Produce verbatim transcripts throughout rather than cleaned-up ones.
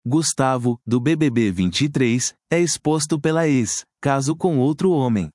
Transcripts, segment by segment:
Gustavo, do B B B vinte e três, é exposto pela ex, caso com outro homem.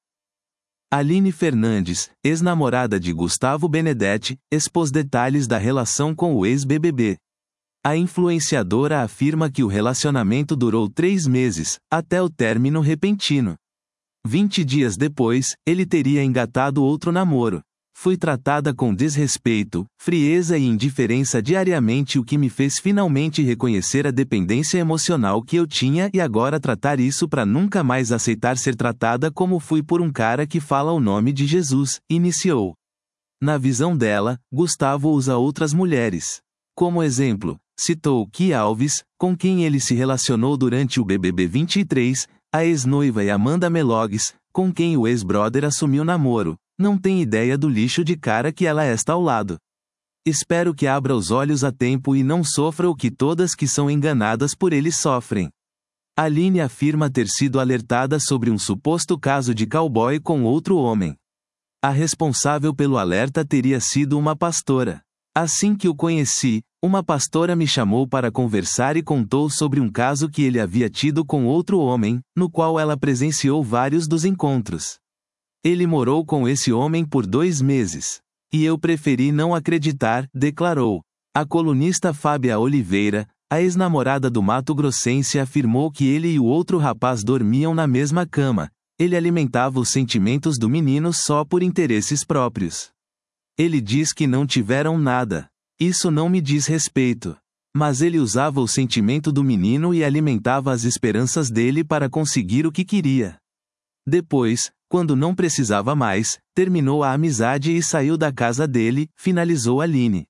Aline Fernandes, ex-namorada de Gustavo Benedetti, expôs detalhes da relação com o ex-B B B. A influenciadora afirma que o relacionamento durou três meses, até o término repentino. Vinte dias depois, ele teria engatado outro namoro. Fui tratada com desrespeito, frieza e indiferença diariamente, o que me fez finalmente reconhecer a dependência emocional que eu tinha e agora tratar isso para nunca mais aceitar ser tratada como fui por um cara que fala o nome de Jesus, iniciou. Na visão dela, Gustavo usa outras mulheres. Como exemplo, citou Ki Alves, com quem ele se relacionou durante o B B B vinte e três, a ex-noiva e Amanda Melogues, com quem o ex-brother assumiu namoro. Não tem ideia do lixo de cara que ela está ao lado. Espero que abra os olhos a tempo e não sofra o que todas que são enganadas por ele sofrem. Aline afirma ter sido alertada sobre um suposto caso de cowboy com outro homem. A responsável pelo alerta teria sido uma pastora. Assim que o conheci, uma pastora me chamou para conversar e contou sobre um caso que ele havia tido com outro homem, no qual ela presenciou vários dos encontros. Ele morou com esse homem por dois meses. E eu preferi não acreditar, declarou. A colunista Fábia Oliveira, a ex-namorada do mato-grossense, afirmou que ele e o outro rapaz dormiam na mesma cama. Ele alimentava os sentimentos do menino só por interesses próprios. Ele diz que não tiveram nada. Isso não me diz respeito. Mas ele usava o sentimento do menino e alimentava as esperanças dele para conseguir o que queria. Depois, quando não precisava mais, terminou a amizade e saiu da casa dele, finalizou Aline.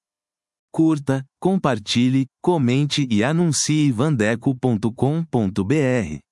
Curta, compartilhe, comente e anuncie vandeco ponto com ponto br.